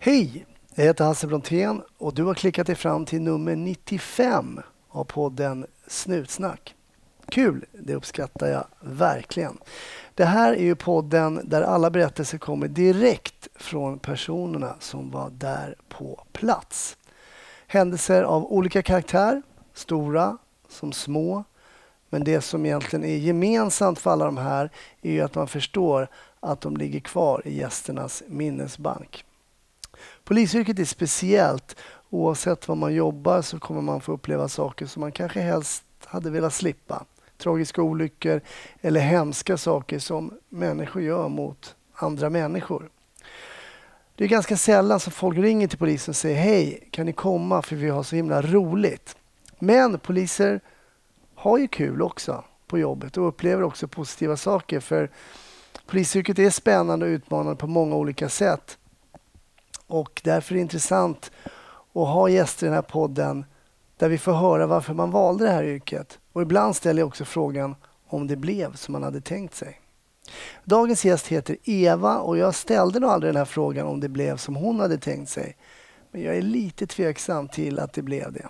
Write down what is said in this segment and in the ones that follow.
Hej, jag heter Hasse Brontén och du har klickat dig fram till nummer 95 av podden Snutsnack. Kul, det uppskattar jag verkligen. Det här är ju podden där alla berättelser kommer direkt från personerna som var där på plats. Händelser av olika karaktär, stora som små. Men det som egentligen är gemensamt för alla de här är ju att man förstår att de ligger kvar i gästernas minnesbank. Polisyrket är speciellt. Oavsett var man jobbar så kommer man få uppleva saker som man kanske helst hade velat slippa. Tragiska olyckor eller hemska saker som människor gör mot andra människor. Det är ganska sällan som folk ringer till polisen och säger hej, kan ni komma för vi har så himla roligt. Men poliser har ju kul också på jobbet och upplever också positiva saker, för polisyrket är spännande och utmanande på många olika sätt. Och därför är det intressant att ha gäster i den här podden där vi får höra varför man valde det här yrket. Och ibland ställer jag också frågan om det blev som man hade tänkt sig. Dagens gäst heter Eva och jag ställde nog aldrig den här frågan om det blev som hon hade tänkt sig. Men jag är lite tveksam till att det blev det.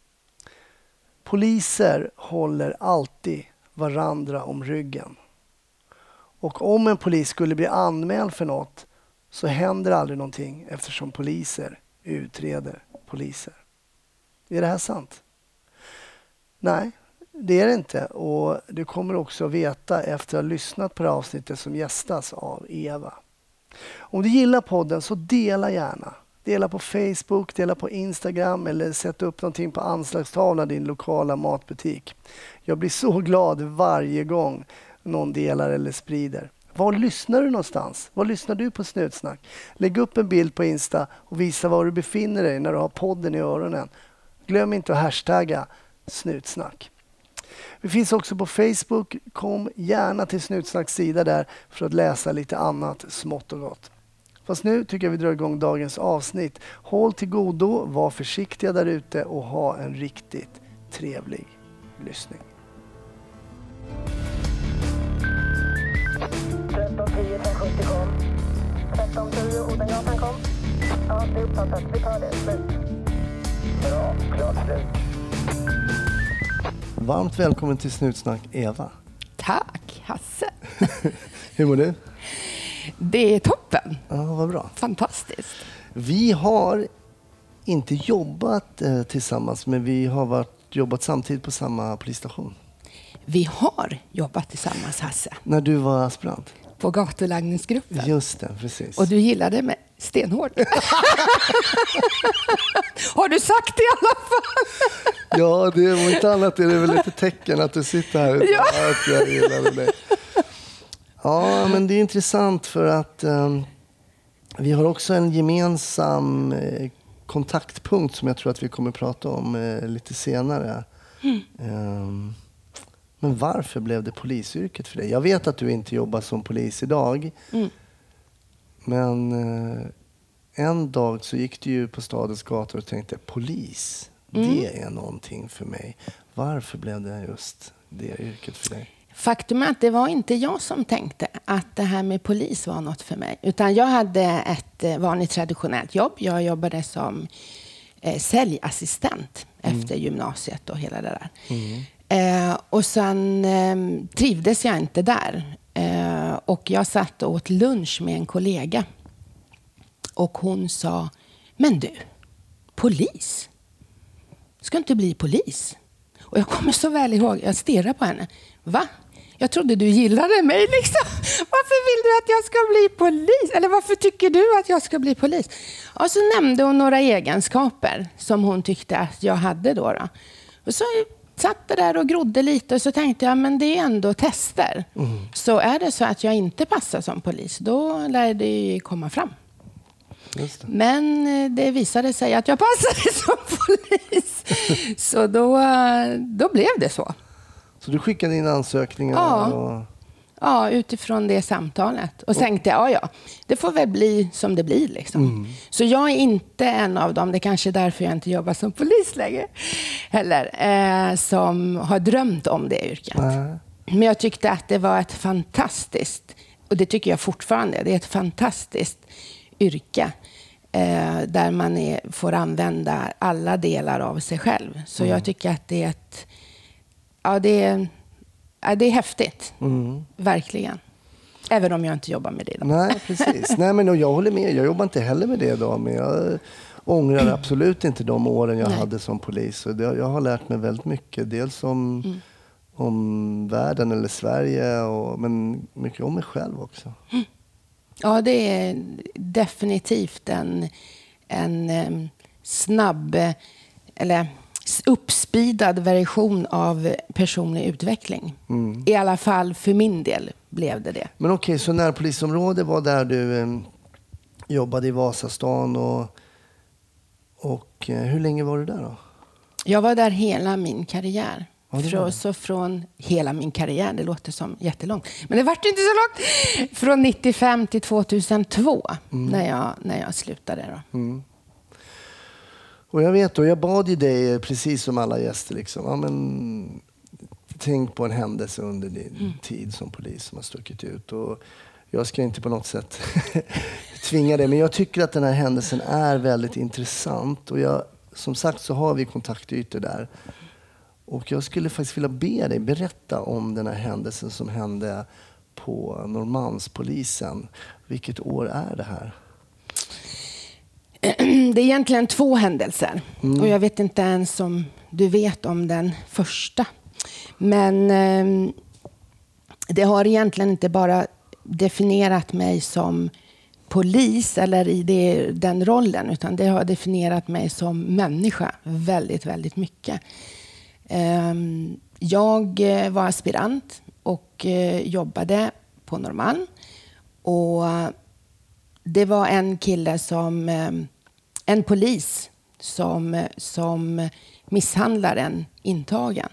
Poliser håller alltid varandra om ryggen. Och om en polis skulle bli anmäld för något så händer aldrig någonting eftersom poliser utreder poliser. Är det här sant? Nej, det är det inte. Och du kommer också att veta efter att ha lyssnat på det avsnittet som gästas av Eva. Om du gillar podden så dela gärna. Dela på Facebook, dela på Instagram eller sätt upp någonting på anslagstavlan i din lokala matbutik. Jag blir så glad varje gång någon delar eller sprider. Var lyssnar du någonstans? Var lyssnar du på Snutsnack? Lägg upp en bild på Insta och visa var du befinner dig när du har podden i öronen. Glöm inte att hashtagga Snutsnack. Vi finns också på Facebook. Kom gärna till Snutsnacks sida där för att läsa lite annat smått och gott. Fast nu tycker jag vi drar igång dagens avsnitt. Håll till godo, var försiktiga där ute och ha en riktigt trevlig lyssning. 1310 570 kom. 1310 Odengatan kom. Ja, det är uppfattat. Vi tar det. Slut. Bra, klart slut. Varmt välkommen till Snutsnack, Eva. Tack, Hasse. Hur mår du? Det är toppen. Ja, vad bra. Fantastiskt. Vi har inte jobbat tillsammans, men vi har jobbat samtidigt på samma polisstation. Vi har jobbat tillsammans, Hasse. När du var aspirant? På gatulangningsgruppen. Just det, precis. Och du gillade mig stenhårt. Har du sagt det i alla fall? Ja, det är inte annat. Är det väl ett tecken att du sitter här utan att jag gillade dig. Ja, men det är intressant för att vi har också en gemensam kontaktpunkt som jag tror att vi kommer att prata om lite senare. Men varför blev det polisyrket för dig? Jag vet att du inte jobbar som polis idag. Men en dag så gick du ju på stadens gator och tänkte polis, det är någonting för mig. Varför blev det just det yrket för dig? Faktum är att det var inte jag som tänkte att det här med polis var något för mig. Utan jag hade ett vanligt traditionellt jobb. Jag jobbade som säljassistent efter gymnasiet och hela det där. Och sen trivdes jag inte där. Och jag satt och åt lunch med en kollega. Och hon sa, men du, polis? Ska inte bli polis? Och jag kommer så väl ihåg, jag stirrar på henne. Va? Jag trodde du gillade mig liksom. Varför vill du att jag ska bli polis? Eller varför tycker du att jag ska bli polis? Och så nämnde hon några egenskaper som hon tyckte att jag hade då. Och så satt jag där och grodde lite och så tänkte jag, men det är ändå tester. Så är det så att jag inte passar som polis, då lär det komma fram. Just det. Men det visade sig att jag passade som polis. Så då blev det så. Så du skickade in ansökningar? Ja. Ja, utifrån det samtalet. Och tänkte ja, det får väl bli som det blir liksom. Så jag är inte en av dem, det är kanske därför jag inte jobbar som polis längre heller, som har drömt om det yrket. Men jag tyckte att det var ett fantastiskt, och det tycker jag fortfarande, det är ett fantastiskt yrke. där man får använda alla delar av sig själv. Så jag tycker att det är det är häftigt. Verkligen. Även om jag inte jobbar med det idag. Nej, precis. Nej, men jag håller med. Jag jobbar inte heller med det idag, men jag ångrar absolut inte de åren jag hade som polis. Och jag har lärt mig väldigt mycket. Dels om världen eller Sverige, men mycket om mig själv också. Ja, det är definitivt en snabb eller uppspeedad version av personlig utveckling. I alla fall för min del blev det. Men okej, så närpolisområdet var där du jobbade i Vasastan och hur länge var du där då? Jag var där hela min karriär. Ja, Så från hela min karriär, det låter som jättelångt. Men det var inte så långt. Från 95 till 2002 när jag slutade då. Och jag vet då, jag bad ju dig precis som alla gäster liksom. Ja, men, tänk på en händelse under din tid som polis som har stuckit ut. Och jag ska inte på något sätt tvinga dig, men jag tycker att den här händelsen är väldigt intressant. Och som sagt så har vi kontaktytor där. Och jag skulle faktiskt vilja be dig berätta om den här händelsen som hände på Norrmalmspolisen. Vilket år är det här? Det är egentligen 2 händelser. Och jag vet inte ens om du vet om den första. Men det har egentligen inte bara definierat mig som polis eller i den rollen, utan det har definierat mig som människa väldigt, väldigt mycket. Jag var aspirant och jobbade på Norrmalm. Och det var en kille en polis som misshandlar en intagen.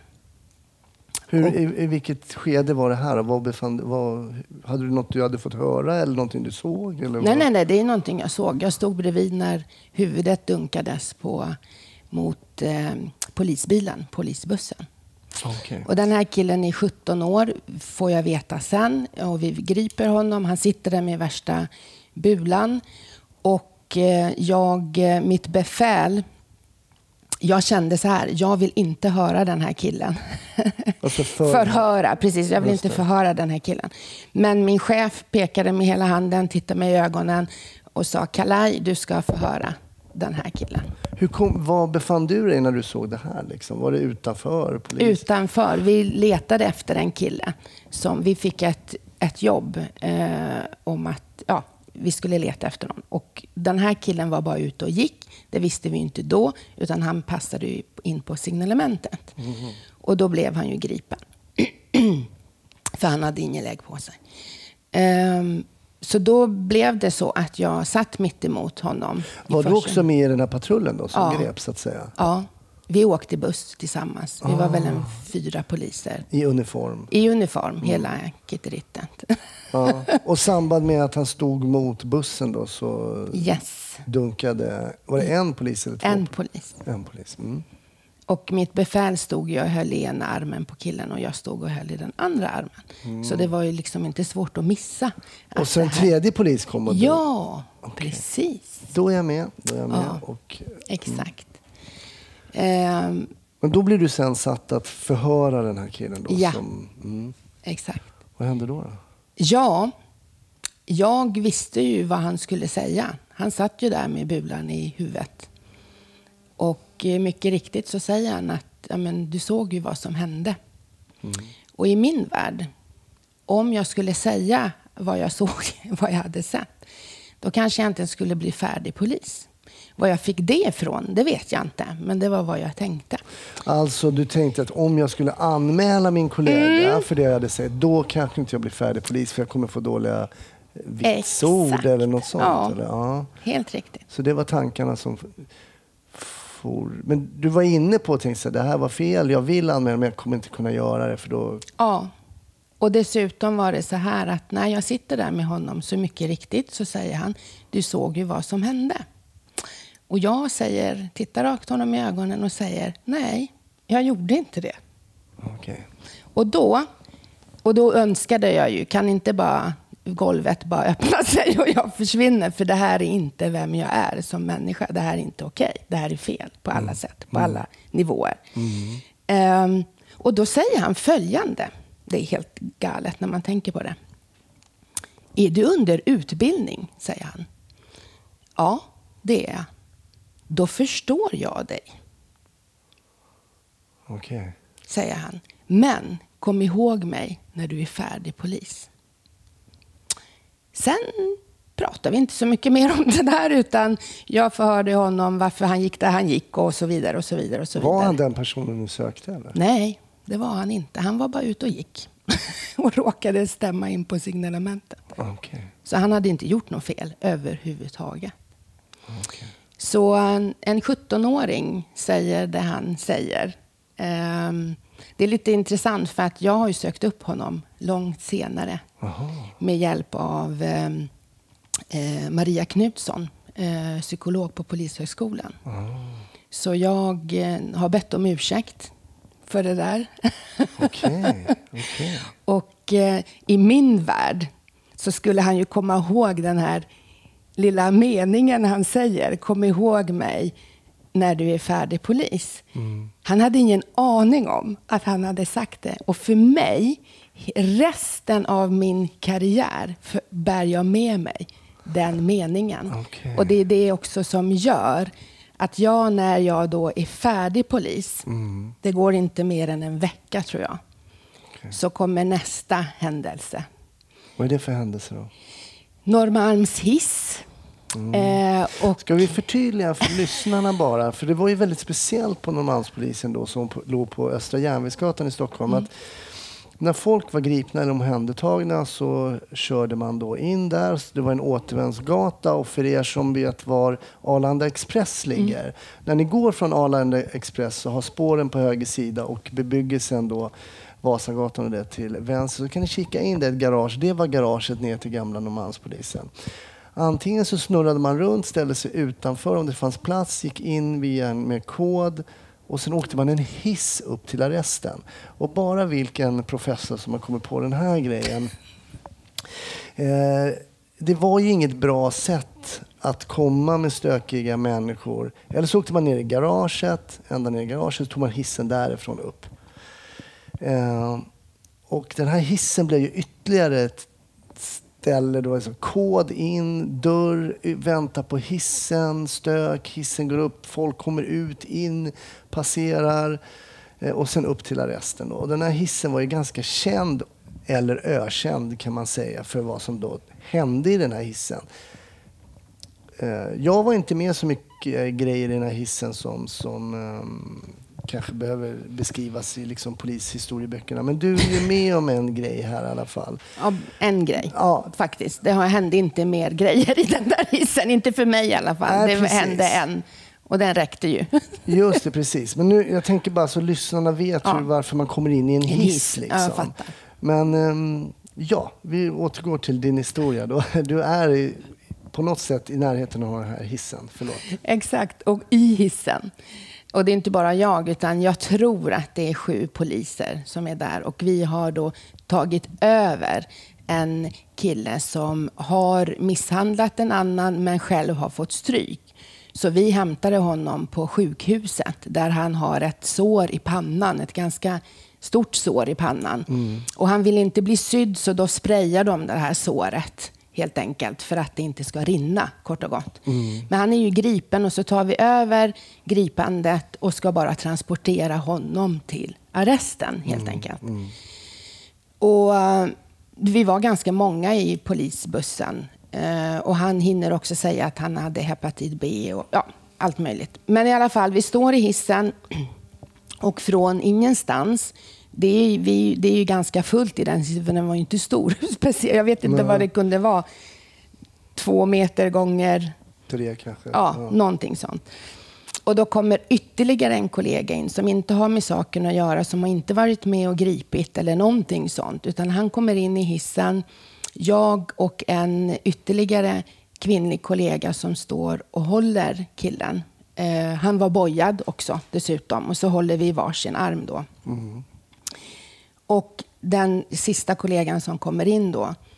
I vilket skede var det här? Hade du något du hade fått höra eller någonting du såg? Eller Nej, det är någonting jag såg. Jag stod bredvid när huvudet dunkades mot polisbussen. Okay. Och den här killen är 17 år, får jag veta sen. Och vi griper honom. Han sitter där med värsta bulan. Och mitt befäl, jag kände så här, jag vill inte höra den här killen. Alltså förhöra, precis. Jag vill inte förhöra den här killen. Men min chef pekade med hela handen, tittade mig i ögonen och sa, Kalaj, du ska förhöra den här killen. Var befann du dig när du såg det här? Liksom? Var det utanför polisen? Utanför. Vi letade efter en kille. Vi fick ett jobb om att vi skulle leta efter någon. Och den här killen var bara ute och gick. Det visste vi inte då. Utan han passade ju in på signalementet. Och då blev han ju gripen. För han hade ingen lägg på sig. Så då blev det så att jag satt mitt emot honom. Var du också med i den här patrullen då som greps så att säga? Ja, vi åkte buss tillsammans. Vi var väl 4 poliser. I uniform? I uniform, hela kitterittet. Ja. Och samband med att han stod mot bussen då så dunkade... Var det en polis eller 2? En polis. En polis. Och mitt befäl stod ju och höll i ena armen på killen och jag stod och höll i den andra armen. Så det var ju liksom inte svårt att missa. Och sen en tredje polis kom och ja, precis. Då är jag med. Ja, och, exakt. Men då blir du sen satt att förhöra den här killen då? Ja, exakt. Vad hände då? Ja, jag visste ju vad han skulle säga. Han satt ju där med bulan i huvudet. Och mycket riktigt så säger han att du såg ju vad som hände. Och i min värld, om jag skulle säga vad jag såg, vad jag hade sett, då kanske jag inte skulle bli färdig polis. Vad jag fick det ifrån, det vet jag inte. Men det var vad jag tänkte. Alltså du tänkte att om jag skulle anmäla min kollega för det jag hade sett, då kanske inte jag blir färdig polis för jag kommer få dåliga vitsord eller något sånt. Ja, eller? Ja, helt riktigt. Så det var tankarna som... Men du var inne på att tänka att det här var fel, jag vill anmäla men jag kommer inte kunna göra det för då... Ja, och dessutom var det så här att när jag sitter där med honom så mycket riktigt så säger han, du såg ju vad som hände. Och jag tittar rakt honom i ögonen och säger, nej, jag gjorde inte det. Okay. Och då önskade jag ju, kan inte bara golvet bara öppnar sig och jag försvinner. För det här är inte vem jag är som människa. Det här är inte okej. Det här är fel på alla sätt, på alla nivåer. Och då säger han följande. Det är helt galet när man tänker på det. Är du under utbildning, säger han. Ja, det är jag. Då förstår jag dig. Okej. Säger han. Men kom ihåg mig när du är färdig polis. Sen pratar vi inte så mycket mer om det där, utan jag förhörde honom varför han gick där han gick och så vidare och så vidare och så vidare. Var han den personen du sökte eller? Nej, det var han inte. Han var bara ute och gick och råkade stämma in på signalementet. Okay. Så han hade inte gjort något fel överhuvudtaget. Okay. Så en 17-åring säger det han säger. Det är lite intressant för att jag har ju sökt upp honom långt senare. Aha. Med hjälp av Maria Knutsson, psykolog på Polishögskolan. Så jag har bett om ursäkt för det där. Okay. Och i min värld så skulle han ju komma ihåg den här lilla meningen han säger. Kom ihåg mig när du är färdig polis. Han hade ingen aning om att han hade sagt det. Och för mig, resten av min karriär bär jag med mig den meningen. Okay. Och det är det också som gör att jag, när jag då är färdig polis, det går inte mer än en vecka tror jag, så kommer nästa händelse. Vad är det för händelse då? Norrmalms hiss. Och ska vi förtydliga för lyssnarna bara? För det var ju väldigt speciellt på Norrmalmspolisen då, som låg på Östra Järnvägsgatan i Stockholm. Att när folk var gripna eller omhändertagna så körde man då in där. Det var en återvändsgata, och för er som vet var Arlanda Express ligger. När ni går från Arlanda Express så har spåren på höger sida och bebyggelsen då Vasagatan och det till vänster. Så kan ni kika in det, ett garage. Det var garaget ner till gamla Norrmalmspolisen. Antingen så snurrade man runt, ställde sig utanför om det fanns plats, gick in via med kod och sen åkte man en hiss upp till arresten. Och bara vilken professor som har kommit på den här grejen. Det var ju inget bra sätt att komma med stökiga människor. Eller så åkte man ner i garaget, ända ner i garaget, tog man hissen därifrån upp. Och den här hissen blev ju ytterligare ett ställe då, alltså kod in, dörr, vänta på hissen, stök, hissen går upp, folk kommer ut, in, passerar och sen upp till arresten då. Och den här hissen var ju ganska känd, eller ökänd kan man säga, för vad som då hände i den här hissen. Jag var inte med så mycket grejer i den här hissen som kanske behöver beskrivas i liksom polishistorieböckerna. Men du är med om en grej här i alla fall. Ja, en grej. Ja. Faktiskt. Det hände inte mer grejer i den där hissen. Inte för mig i alla fall. Nej, det hände en. Och den räckte ju. Just det, precis. Men nu, jag tänker bara så lyssnarna vet varför man kommer in i en hiss. Liksom. Ja, jag fattar. Men vi återgår till din historia då. Du är på något sätt i närheten av den här hissen. Förlåt. Exakt. Och i hissen. Och det är inte bara jag, utan jag tror att det är 7 poliser som är där. Och vi har då tagit över en kille som har misshandlat en annan men själv har fått stryk. Så vi hämtade honom på sjukhuset där han har ett sår i pannan, ett ganska stort sår i pannan. Och han vill inte bli sydd, så då sprayar de det här såret. Helt enkelt för att det inte ska rinna, kort och gott. Men han är ju gripen och så tar vi över gripandet och ska bara transportera honom till arresten, helt enkelt. Och vi var ganska många i polisbussen. Och han hinner också säga att han hade hepatit B och allt möjligt. Men i alla fall, vi står i hissen och från ingenstans. Det är ju ganska fullt i den hissen, för den var ju inte stor. Jag vet inte vad det kunde vara. 2 meter gånger 3 kanske. Ja, någonting sånt. Och då kommer ytterligare en kollega in som inte har med saken att göra, som har inte varit med och gripit eller någonting sånt. Utan han kommer in i hissen. Jag och en ytterligare kvinnlig kollega som står och håller killen. Han var bojad också dessutom. Och så håller vi varsin arm då. Och den sista kollegan som kommer in då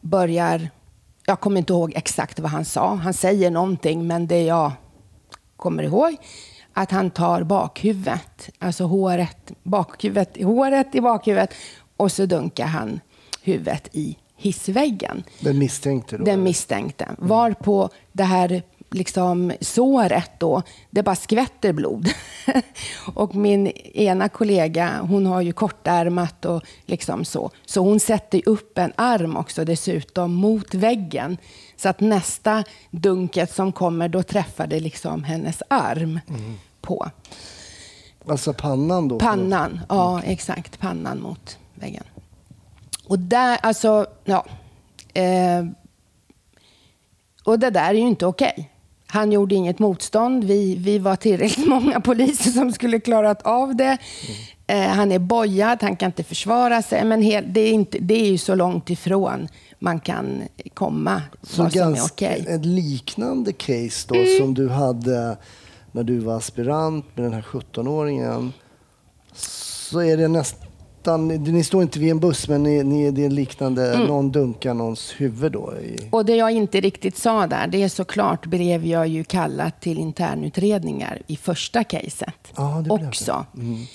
börjar, jag kommer inte ihåg exakt vad han sa. Han säger någonting, men det jag kommer ihåg att han tar bakhuvudet, alltså håret i bakhuvudet, och så dunkar han huvudet i hissväggen. Den misstänkte då? Den misstänkte. Varpå det här liksom såret då, det bara skvätter blod. Och min ena kollega, hon har ju kortärmat och liksom så. Så hon sätter upp en arm också dessutom mot väggen. Så att nästa dunket som kommer, då träffar det liksom hennes arm på. Alltså pannan då? Pannan, ja exakt. Pannan mot väggen. Och där, alltså, ja. Och det där är ju inte okej. Han gjorde inget motstånd. Vi var tillräckligt många poliser som skulle klarat av det. Han är bojad, han kan inte försvara sig. Men det är ju så långt ifrån man kan komma. Så vad som är okej. Ett liknande case då som du hade när du var aspirant med den här 17-åringen. Så är det nästan, ni står inte vid en buss, men det är liknande, någon dunkar någons huvud då. Och det jag inte riktigt sa där, det är såklart blev jag ju kallat till internutredningar i första caset också.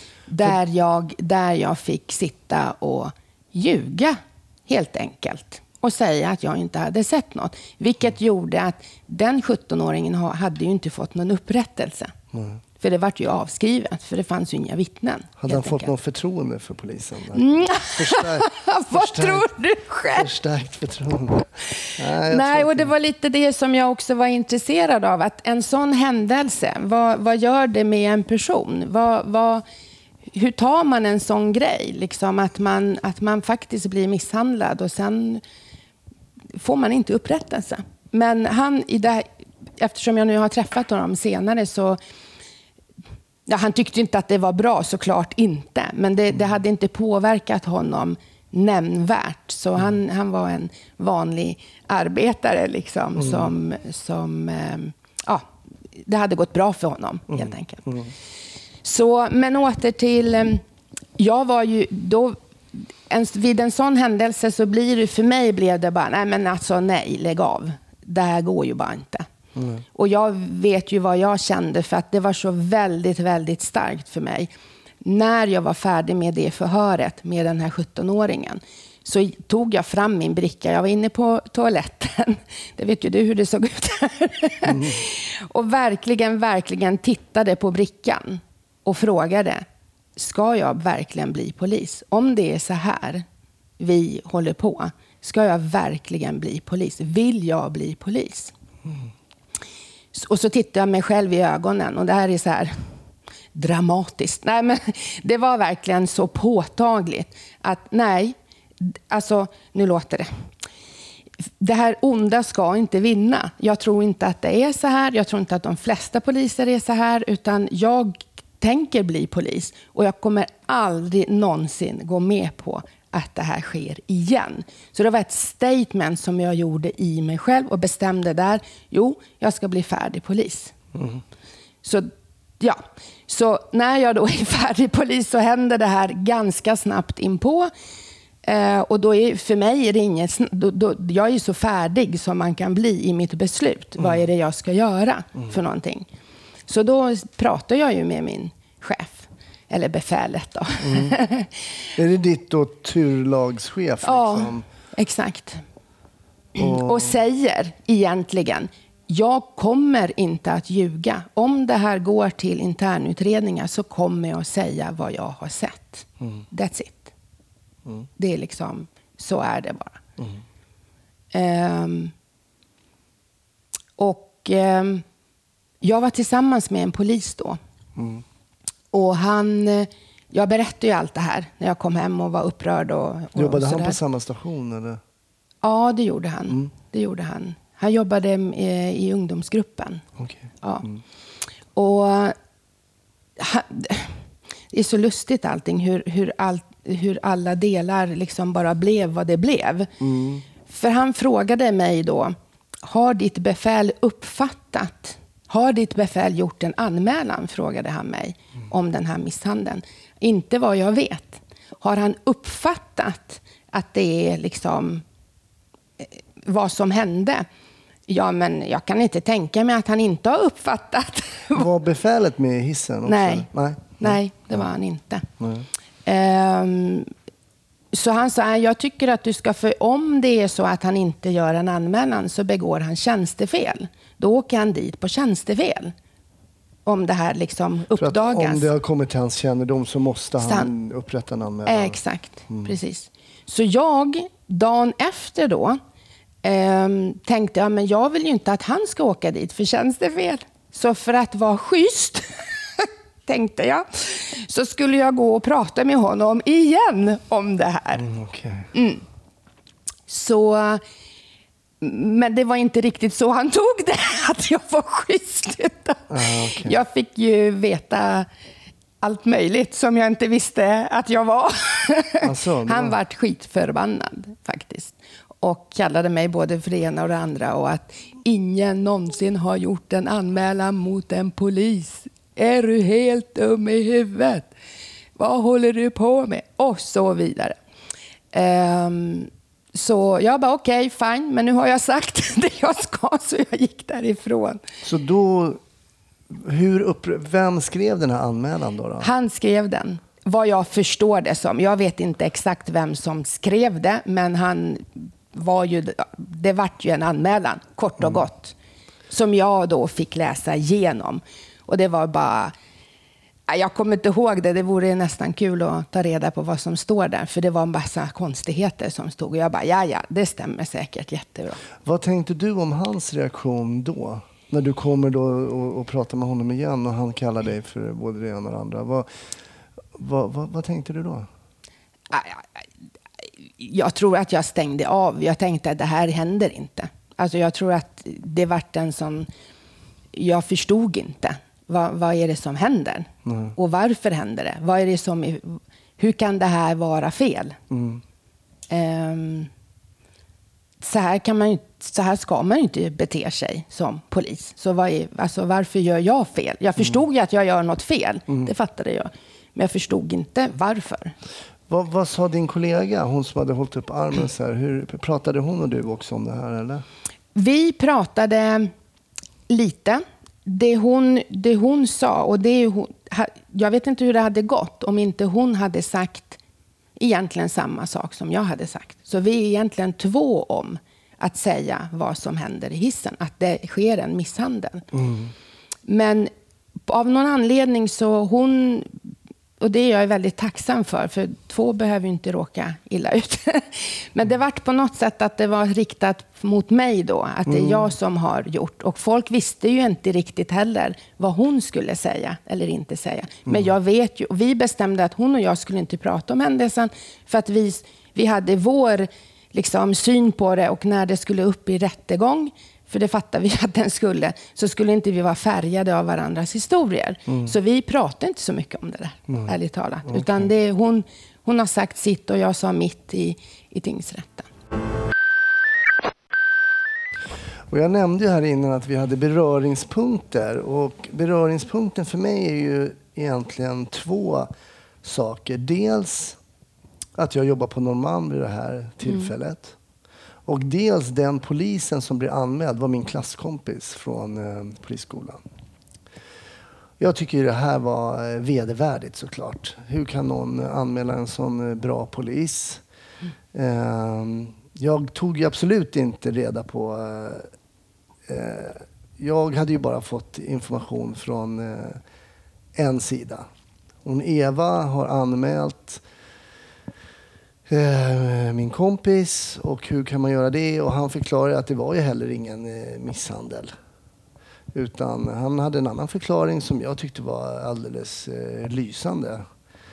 Där jag fick sitta och ljuga helt enkelt. Och säga att jag inte hade sett något. Vilket gjorde att den 17-åringen hade ju inte fått någon upprättelse. För det var ju avskrivet, för det fanns ju inga vittnen. Hade han fått någon förtroende för polisen? Vad tror du själv? Förstärkt förtroende. Nej, och det var lite det som jag också var intresserad av. Att en sån händelse, vad gör det med en person? Hur tar man en sån grej? Liksom att man faktiskt blir misshandlad och sen får man inte upprättelse. Men eftersom jag nu har träffat honom senare så... Ja, han tyckte inte att det var bra, såklart inte. Men det hade inte påverkat honom nämnvärt. Så han var en vanlig arbetare liksom, som det hade gått bra för honom helt enkelt. Så, men åter till, jag var ju då, vid en sån händelse så blev det bara, nej, lägg av. Det här går ju bara inte. Och jag vet ju vad jag kände, för att det var så väldigt, väldigt starkt för mig. När jag var färdig med det förhöret med den här 17-åringen så tog jag fram min bricka. Jag var inne på toaletten. Det vet ju du hur det såg ut här. Och verkligen tittade på brickan och frågade: ska jag verkligen bli polis? Om det är så här vi håller på, ska jag verkligen bli polis? Vill jag bli polis? Och så tittade jag mig själv i ögonen, och det här är så här dramatiskt. Nej, men det var verkligen så påtagligt att nej, alltså nu låter det. Det här onda ska inte vinna. Jag tror inte att det är så här. Jag tror inte att de flesta poliser är så här, utan jag tänker bli polis och jag kommer aldrig någonsin gå med på att det här sker igen. Så det var ett statement som jag gjorde i mig själv och bestämde där, jag ska bli färdig polis. Så när jag då är färdig polis så händer det här ganska snabbt inpå. Och då för mig är det inget, jag är så färdig som man kan bli i mitt beslut. Vad är det jag ska göra för någonting? Så då pratar jag ju med min chef. Eller befälet då. Är det ditt då turlagschef? Liksom? Ja, exakt. Och säger egentligen, jag kommer inte att ljuga. Om det här går till internutredningar så kommer jag att säga vad jag har sett. That's it. Det är liksom, så är det bara. Jag var tillsammans med en polis då. Och jag berättade ju allt det här när jag kom hem och var upprörd. Jobbade han på samma station? Eller? Ja, det gjorde han. Han jobbade i ungdomsgruppen. Okay. Ja. Och det är så lustigt allting. Hur alla delar liksom bara blev vad det blev. För han frågade mig då, har ditt befäl gjort en anmälan, frågade han mig om den här misshandeln. Inte vad jag vet. Har han uppfattat att det är liksom vad som hände. Ja, men jag kan inte tänka mig att han inte har uppfattat. Var befälet med i hissen också? Nej, det var han inte. Så han sa, jag tycker att du ska, för om det är så att han inte gör en anmälan så begår han tjänstefel. Då åker han dit på tjänstefel. Om det här liksom uppdagas. För att om det har kommit till hans kännedom så måste han upprätta en anmälan. Exakt, precis. Så jag, dagen efter då, tänkte men jag vill ju inte att han ska åka dit för tjänstefel. Så för att vara schysst, tänkte jag, så skulle jag gå och prata med honom igen om det här. Så, men det var inte riktigt så han tog det, att jag var schysst. Jag fick ju veta allt möjligt som jag inte visste att jag var. Alltså, han vart skitförbannad faktiskt. Och kallade mig både för det ena och det andra. Och att ingen någonsin har gjort en anmälan mot en polis. Är du helt dum i huvudet? Vad håller du på med? Och så vidare. Så jag bara okej, fine. Men nu har jag sagt det jag ska, så jag gick därifrån. Så då, vem skrev den här anmälan då? Han skrev den. Vad jag förstår det som. Jag vet inte exakt vem som skrev det. Men det vart ju en anmälan, kort och gott. Som jag då fick läsa igenom. Och det var bara... Jag kommer inte ihåg det. Det vore nästan kul att ta reda på vad som står där. För det var en massa konstigheter som stod. Och jag bara, ja, det stämmer säkert jättebra. Vad tänkte du om hans reaktion då? När du kommer då och pratar med honom igen och han kallar dig för både det ena och det andra. Vad tänkte du då? Jag tror att jag stängde av. Jag tänkte att det här händer inte. Alltså jag tror att det vart en sån... Jag förstod inte. Vad är det som händer? Och varför händer det? Vad är det som... Hur kan det här vara fel? Så här ska man ju inte bete sig som polis. Så varför gör jag fel? Jag förstod ju att jag gör något fel. Det fattade jag. Men jag förstod inte varför. Vad sa din kollega, hon som hade hållit upp armen så här? Hur pratade hon och du också om det här, eller? Vi pratade lite. Det hon sa, och jag vet inte hur det hade gått om inte hon hade sagt egentligen samma sak som jag hade sagt. Så vi är egentligen två om att säga vad som händer i hissen. Att det sker en misshandel. Men av någon anledning så hon... Och det är jag väldigt tacksam för två behöver ju inte råka illa ut. Men det var på något sätt att det var riktat mot mig då. Att det är jag som har gjort. Och folk visste ju inte riktigt heller vad hon skulle säga eller inte säga. Men jag vet ju, och vi bestämde att hon och jag skulle inte prata om händelsen. För att vi hade vår liksom, syn på det, och när det skulle upp i rättegång, för det fattade vi att den så skulle inte vi vara färgade av varandras historier. Så vi pratade inte så mycket om det där, ärligt talat. Okay. Utan hon har sagt sitt och jag sa mitt i tingsrätten. Och jag nämnde ju här innan att vi hade beröringspunkter. Och beröringspunkten för mig är ju egentligen två saker. Dels att jag jobbar på Norrmalm vid det här tillfället. Och dels den polisen som blev anmäld var min klasskompis från polisskolan. Jag tycker ju det här var vedervärdigt såklart. Hur kan någon anmäla en sån bra polis? Jag tog ju absolut inte reda på... jag hade ju bara fått information från en sida. Hon Eva har anmält min kompis, och hur kan man göra det? Och han förklarade att det var ju heller ingen misshandel. Utan han hade en annan förklaring som jag tyckte var alldeles lysande.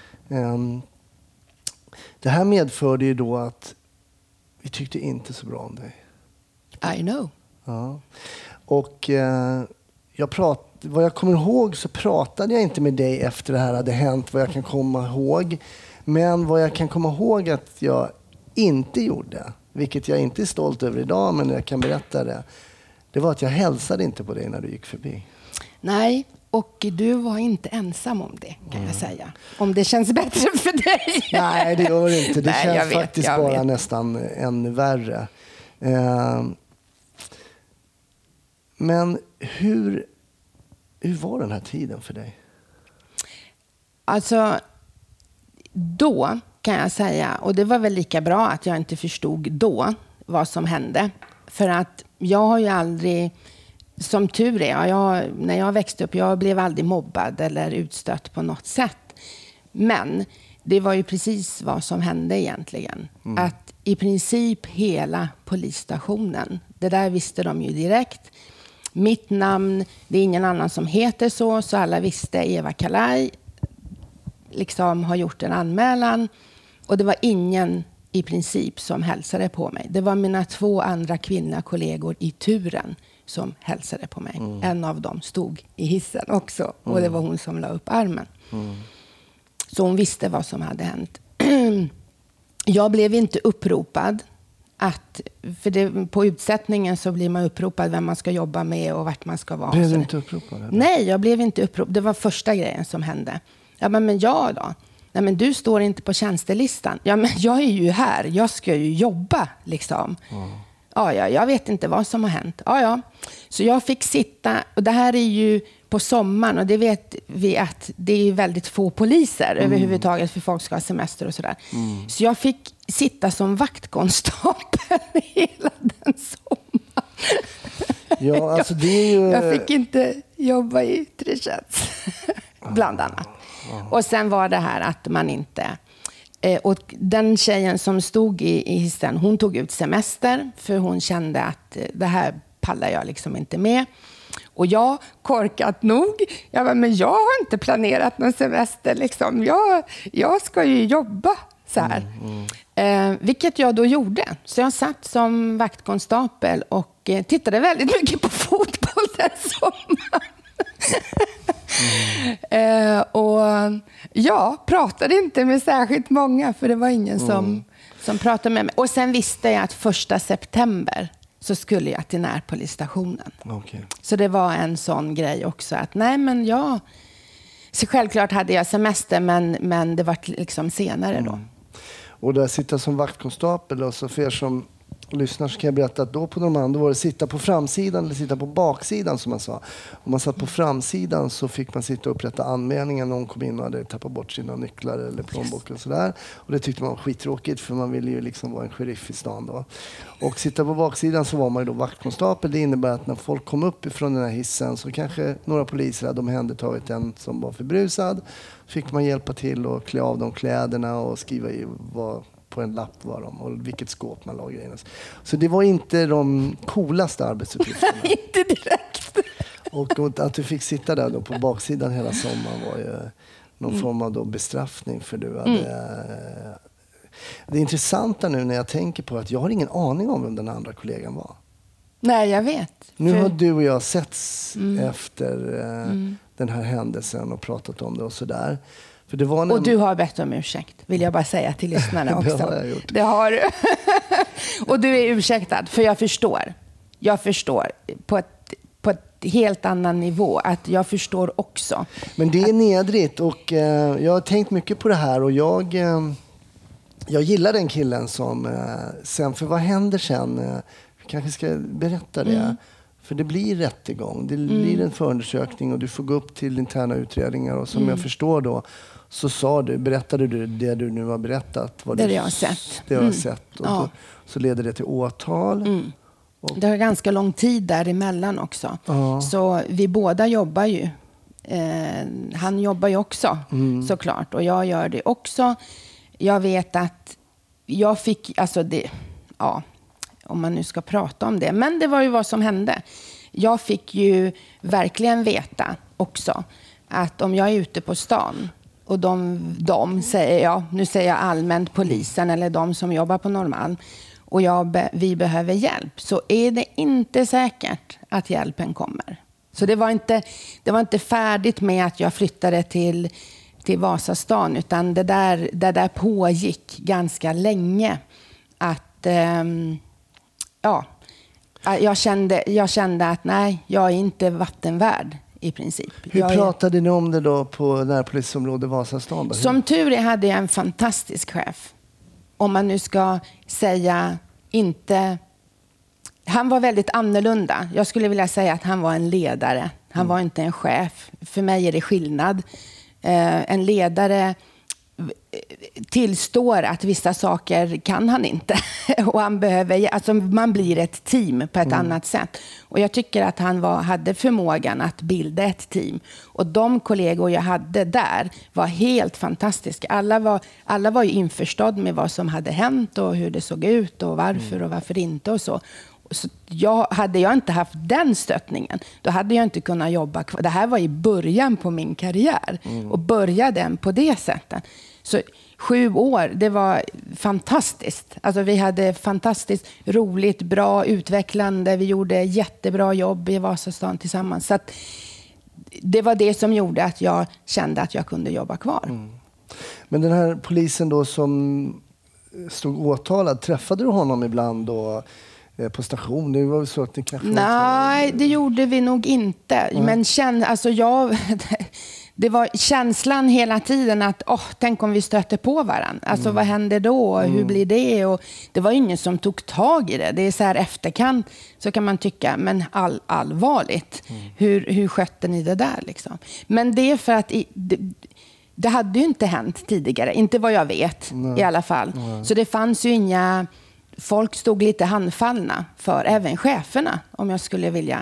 Det här medförde ju då att vi tyckte inte så bra om dig. I know. Ja. Och vad jag kommer ihåg så pratade jag inte med dig efter det här hade hänt, vad jag kan komma ihåg. Men vad jag kan komma ihåg att jag inte gjorde, vilket jag inte är stolt över idag, men jag kan berätta det. Det var att jag hälsade inte på dig när du gick förbi. Nej, och du var inte ensam om det, kan jag säga. Om det känns bättre för dig. Nej, det gör det inte. Det känns faktiskt bara nästan ännu värre. Men hur var den här tiden för dig? Alltså, då kan jag säga, och det var väl lika bra att jag inte förstod då vad som hände. För att jag har ju aldrig, som tur är, när jag växte upp, jag blev aldrig mobbad eller utstött på något sätt. Men det var ju precis vad som hände egentligen. Att i princip hela polisstationen, det där visste de ju direkt. Mitt namn, det är ingen annan som heter så alla visste Eva Kalaj liksom har gjort en anmälan. Och det var ingen i princip som hälsade på mig. Det var mina 2 andra kvinnliga kollegor i turen som hälsade på mig. En av dem stod i hissen också. Och det var hon som la upp armen. Så hon visste vad som hade hänt. Jag blev inte uppropad. På utsättningen så blir man uppropad vem man ska jobba med och vart man ska vara. Blev du inte uppropad? Eller? Nej, jag blev inte uppropad. Det var första grejen som hände. Ja, men jag då? Nej, men du står inte på tjänstelistan. Ja, men jag är ju här. Jag ska ju jobba liksom. Ja, jag vet inte vad som har hänt. Ja. Så jag fick sitta, och det här är ju på sommaren, och det vet vi att det är väldigt få poliser överhuvudtaget, för folk ska ha semester och sådär. Så jag fick sitta som vaktkonstapel hela den sommaren. Ja, alltså det är ju... Jag fick inte jobba i yttre tjänst, bland annat. Och sen var det här att man inte... Och den tjejen som stod i hissen, hon tog ut semester för hon kände att det här pallar jag liksom inte med. Och jag, korkat nog, men jag har inte planerat någon semester liksom. Jag ska ju jobba så här. Vilket jag då gjorde. Så jag satt som vaktkonstapel och tittade väldigt mycket på fotboll den sommaren. Och jag pratade inte med särskilt många, för det var ingen som pratade med mig. Och sen visste jag att 1 september så skulle jag till närpolisstationen. Okay. Så det var en sån grej också, att så självklart hade jag semester, men det var liksom senare då. Och där sitta som vaktkonstapel, och så för er som lyssnar så kan jag berätta att då på Norrmalm var det sitta på framsidan eller sitta på baksidan, som man sa. Om man satt på framsidan så fick man sitta och upprätta anmälningen. Någon kom in och hade tappat bort sina nycklar eller plånbok och sådär. Och det tyckte man var skittråkigt, för man ville ju liksom vara en sheriff i stan då. Och sitta på baksidan så var man ju då vaktkonstapel. Det innebär att när folk kom upp ifrån den här hissen så kanske några poliser hade omhändertagit en som var förbrusad. Fick man hjälpa till och klä av de kläderna och skriva i vad på en lapp var de, och vilket skåp man la grejerna. Så det var inte de coolaste arbetsuppgifterna. Inte direkt. Och att du fick sitta där då på baksidan hela sommaren var ju någon form av då bestraffning, för du hade... Det intressanta nu när jag tänker på att jag har ingen aning om vem den andra kollegan var. Nej, jag vet. Nu har du och jag setts efter den här händelsen och pratat om det och sådär. För det var och du har bett om ursäkt, vill jag bara säga till lyssnarna också. Det har jag gjort. Det har du. Och du är ursäktad, för jag förstår. Jag förstår på ett helt annan nivå, att jag förstår också. Men det är nedrigt, och jag har tänkt mycket på det här, och jag gillar den killen som sen, för vad händer sen? Jag kanske ska berätta det. För det blir rättegång, det blir en förundersökning och du får gå upp till interna utredningar, och som jag förstår då så berättade du det du nu har berättat. Det jag har sett. Det jag har sett. Och då, så leder det till åtal. Det har ganska lång tid däremellan också. Så vi båda jobbar ju. Han jobbar ju också såklart, och jag gör det också. Jag vet att jag fick, alltså det, om man nu ska prata om det. Men det var ju vad som hände. Jag fick ju verkligen veta också att om jag är ute på stan och de säger jag, nu säger jag allmänt polisen eller de som jobbar på Norrmalm, och vi behöver hjälp, så är det inte säkert att hjälpen kommer. Så det var inte färdigt med att jag flyttade till Vasastan, utan det där pågick ganska länge. Att jag kände att nej, jag är inte vattenvärd i princip. Hur pratade ni om det då på närpolisområde Vasastan? Som tur är hade jag en fantastisk chef. Om man nu ska säga inte Han var väldigt annorlunda. Jag skulle vilja säga att han var en ledare. Han var inte en chef. För mig är det skillnad. En ledare tillstår att vissa saker kan han inte. Och han behöver, alltså man blir ett team på ett annat sätt. Och jag tycker att han hade förmågan att bilda ett team. Och de kollegor jag hade där var helt fantastiska. Alla var ju införstådd med vad som hade hänt och hur det såg ut och varför inte och så. Så hade jag inte haft den stöttningen, då hade jag inte kunnat jobba kvar. Det här var i början på min karriär och började den på det sättet. Så 7 år, det var fantastiskt. Alltså vi hade fantastiskt roligt, bra, utvecklande. Vi gjorde jättebra jobb i Vasastan tillsammans. Så att det var det som gjorde att jag kände att jag kunde jobba kvar. Men den här polisen då som stod åtalad, träffade du honom ibland då? På station? Det var så att ni kanske... Nej, det gjorde vi nog inte. Men det var känslan hela tiden att tänk om vi stöter på varandra. Alltså vad händer då? Hur blir det? Och det var ingen som tog tag i det. Det är så här efterkant så kan man tycka, men allvarligt. Hur skötte ni det där liksom? Men det är för att det hade ju inte hänt tidigare. Inte vad jag vet i alla fall. Så det fanns ju inga... Folk stod lite handfallna för även cheferna, om jag skulle vilja.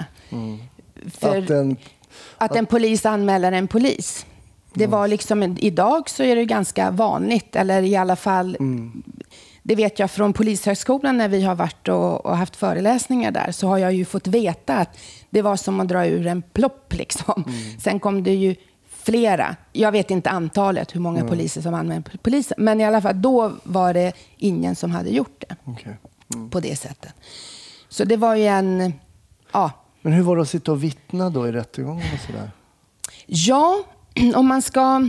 Att en polis anmäler en polis. Det var liksom, idag så är det ganska vanligt, eller i alla fall, det vet jag från Polishögskolan när vi har varit och haft föreläsningar där, så har jag ju fått veta att det var som att dra ur en plopp liksom. Sen kom det ju flera, jag vet inte antalet, hur många poliser som använde polisen, men i alla fall då var det ingen som hade gjort det på det sättet. Så det var ju Men hur var det att sitta och vittna då i rättegången och sådär? Ja, om man ska...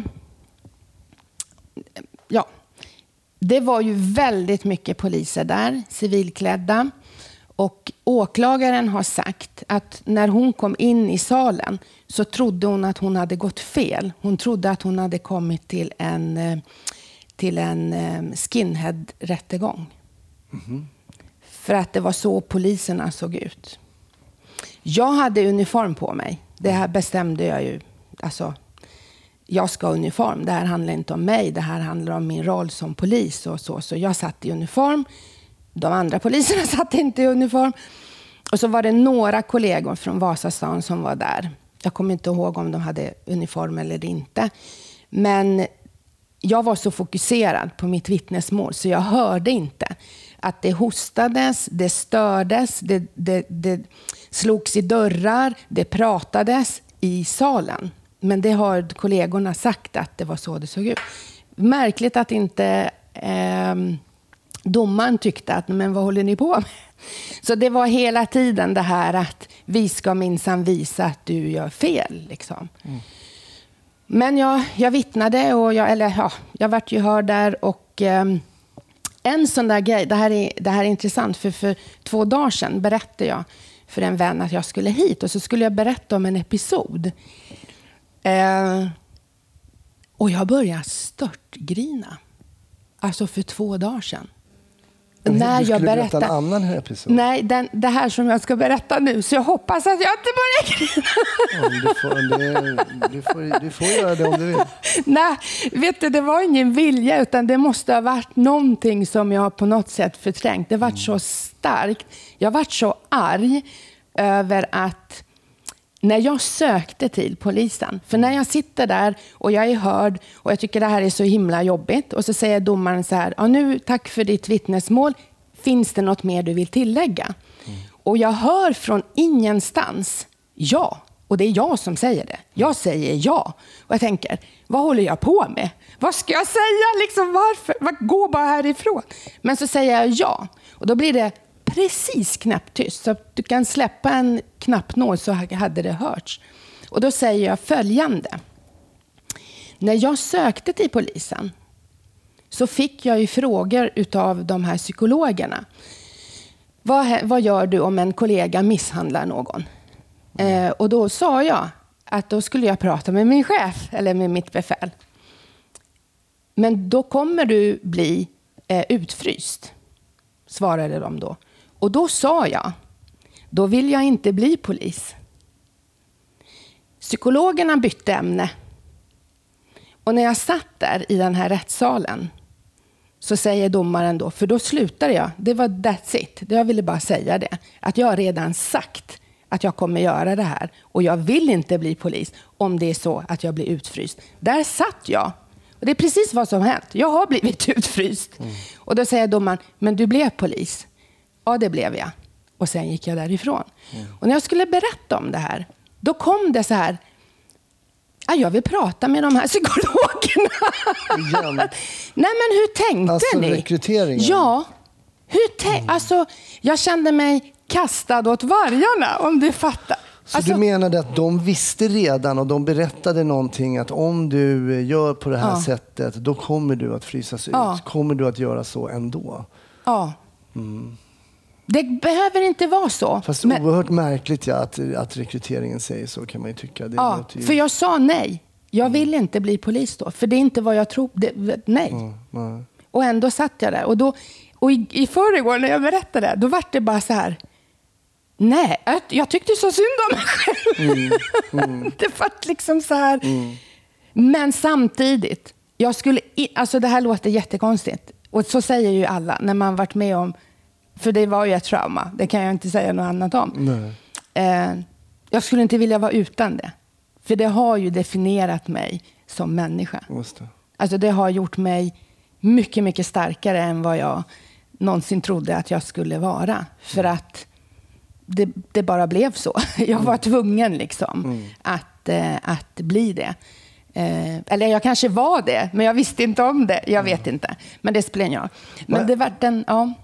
Ja, det var ju väldigt mycket poliser där, civilklädda. Och åklagaren har sagt att när hon kom in i salen så trodde hon att hon hade gått fel. Hon trodde att hon hade kommit till en skinhead-rättegång. För att det var så poliserna såg ut. Jag hade uniform på mig. Det här bestämde jag ju. Alltså, jag ska ha uniform. Det här handlar inte om mig. Det här handlar om min roll som polis och så. Så jag satt i uniform. De andra poliserna satt inte i uniform. Och så var det några kollegor från Vasastan som var där. Jag kommer inte ihåg om de hade uniform eller inte. Men jag var så fokuserad på mitt vittnesmål så jag hörde inte att det hostades, det stördes, det slogs i dörrar, det pratades i salen. Men det har kollegorna sagt att det var så det såg ut. Märkligt att inte domaren tyckte att, men vad håller ni på med? Så det var hela tiden det här att vi ska minsann visa att du gör fel. Liksom. Men jag vittnade och jag vart ju hörd där. Och en sån där grej, det här är intressant, för 2 dagar sedan berättade jag för en vän att jag skulle hit. Och så skulle jag berätta om en episod. Och jag började störtgrina. Alltså för 2 dagar sedan. När jag berätta en annan episod? Nej, det här som jag ska berätta nu. Så jag hoppas att jag inte börjar grina. Du får göra det om du vill. Nej, vet du, det var ingen vilja. Utan det måste ha varit någonting som jag på något sätt förträngt. Det var så starkt. Jag var så arg över att när jag sökte till polisen, för när jag sitter där och jag är hörd och jag tycker det här är så himla jobbigt och så säger domaren så här, nu tack för ditt vittnesmål, finns det något mer du vill tillägga? Och jag hör från ingenstans ja, och det är jag som säger det. Jag säger ja och jag tänker, vad håller jag på med? Vad ska jag säga? Liksom, varför? Gå bara härifrån. Men så säger jag ja och då blir det precis knäpptyst. Så att du kan släppa en knappnål så hade det hörts. Och då säger jag följande. När jag sökte till polisen så fick jag ju frågor utav de här psykologerna. Vad gör du om en kollega misshandlar någon? Och då sa jag att då skulle jag prata med min chef eller med mitt befäl. Men då kommer du bli utfryst, svarade de då. Och då sa jag då vill jag inte bli polis. Psykologerna bytte ämne. Och när jag satt där i den här rättssalen så säger domaren då, för då slutade jag. Det var that's it. Jag ville bara säga det. Att jag har redan sagt att jag kommer göra det här. Och jag vill inte bli polis om det är så att jag blir utfryst. Där satt jag. Och det är precis vad som hänt. Jag har blivit utfryst. Och då säger domaren, men du blev polis. Ja, det blev jag. Och sen gick jag därifrån. Och när jag skulle berätta om det här, då kom det så här. Jag vill prata med de här psykologerna. Nej, men hur tänkte ni? Rekryteringen. Ja. Alltså, jag kände mig kastad åt vargarna, om du fattar. Så du menade att de visste redan och de berättade någonting att om du gör på det här sättet, då kommer du att frysas ut. Kommer du att göra så ändå? Ja. Det behöver inte vara så. Fast oerhört märkligt att rekryteringen säger så, kan man ju tycka. Det för jag sa nej. Jag vill inte bli polis då. För det är inte vad jag tror. Nej. Och ändå satt jag där. Och i förrgår när jag berättade det, då var det bara så här. Nej, jag tyckte så synd om mig själv. Det var liksom så här. Men samtidigt, alltså det här låter jättekonstigt. Och så säger ju alla när man varit med om, för det var ju ett trauma. Det kan jag inte säga något annat om. Jag skulle inte vilja vara utan det. För det har ju definierat mig som människa. Just det. Alltså det har gjort mig mycket, mycket starkare än vad jag någonsin trodde att jag skulle vara. För att det bara blev så. Jag var tvungen liksom att bli det. Eller jag kanske var det, men jag visste inte om det. Jag vet inte. Men det spelar ingen roll. Men det var den,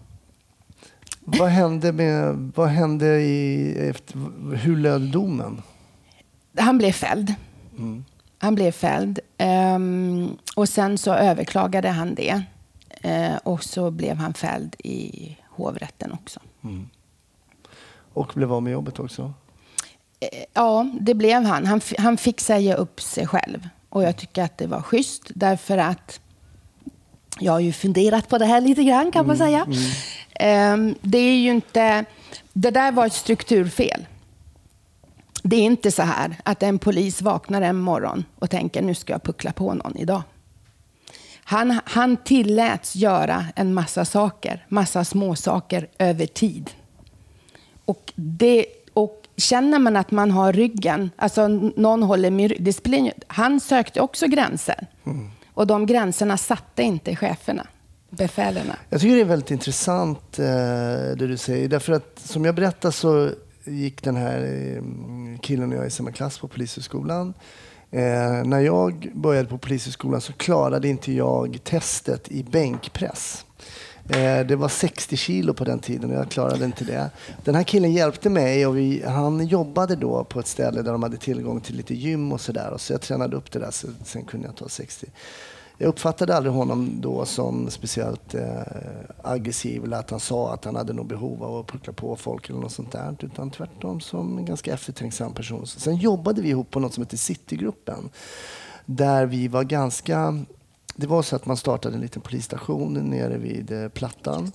Vad hände hur löd domen? Han blev fälld. Han blev fälld. Och sen så överklagade han det. Och så blev han fälld i hovrätten också. Och blev av med jobbet också? Ja, det blev han. Han fick säga upp sig själv. Och jag tycker att det var schysst. Därför att jag har ju funderat på det här lite grann, kan man säga. Det är ju inte... Det där var ett strukturfel. Det är inte så här att en polis vaknar en morgon och tänker nu ska jag puckla på någon idag. Han tilläts göra en massa saker, massa små saker över tid. Och känner man att man har ryggen, alltså någon håller med ryggen, han sökte också gränser. Och de gränserna satte inte cheferna, befälerna. Jag tycker det är väldigt intressant det du säger. Därför att som jag berättade så gick den här killen och jag i samma klass på Polishögskolan. När jag började på Polishögskolan så klarade inte jag testet i bänkpress. Det var 60 kilo på den tiden och jag klarade inte det. Den här killen hjälpte mig och han jobbade då på ett ställe där de hade tillgång till lite gym och sådär. Så jag tränade upp det där, så sen kunde jag ta 60. Jag uppfattade aldrig honom då som speciellt aggressiv eller att han sa att han hade något behov av att puckla på folk eller något sånt där. Utan tvärtom som en ganska eftertänksam person. Sen jobbade vi ihop på något som heter Citygruppen. Där vi var ganska... Det var så att man startade en liten polisstation nere vid Plattan.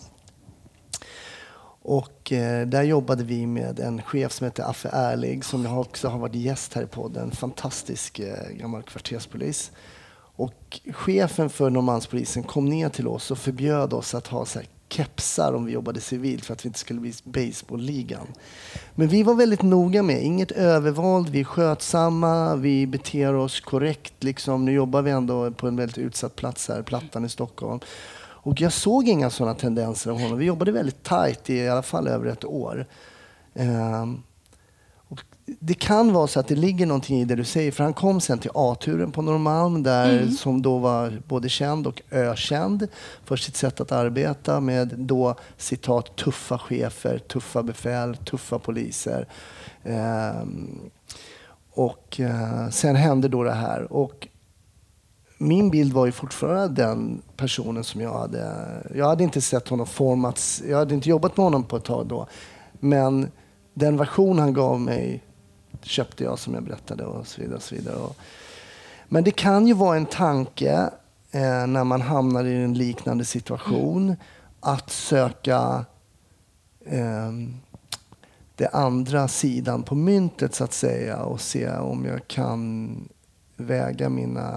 Och där jobbade vi med en chef som heter Affe Ärlig som också har varit gäst här i podden. En fantastisk gammal kvarterspolis. Och chefen för Norrmalmspolisen kom ner till oss och förbjöd oss att ha så här kepsar om vi jobbade civilt för att vi inte skulle bli baseballligan. Men vi var väldigt noga med inget övervåld, vi är skötsamma, vi beter oss korrekt. Liksom. Nu jobbar vi ändå på en väldigt utsatt plats här, Plattan i Stockholm. Och jag såg inga sådana tendenser av honom. Vi jobbade väldigt tajt i alla fall över ett år. Och det kan vara så att det ligger någonting i det du säger. För han kom sen till A-turen på Norrmalm där som då var både känd och ökänd för sitt sätt att arbeta med då citat tuffa chefer, tuffa befäl, tuffa poliser. Sen hände då det här. Och min bild var ju fortfarande den personen som jag hade inte sett honom formats. Jag hade inte jobbat med honom på ett tag då. Men den version han gav mig köpte jag som jag berättade och så vidare. Och så vidare. Men det kan ju vara en tanke när man hamnar i en liknande situation att söka det andra sidan på myntet så att säga och se om jag kan väga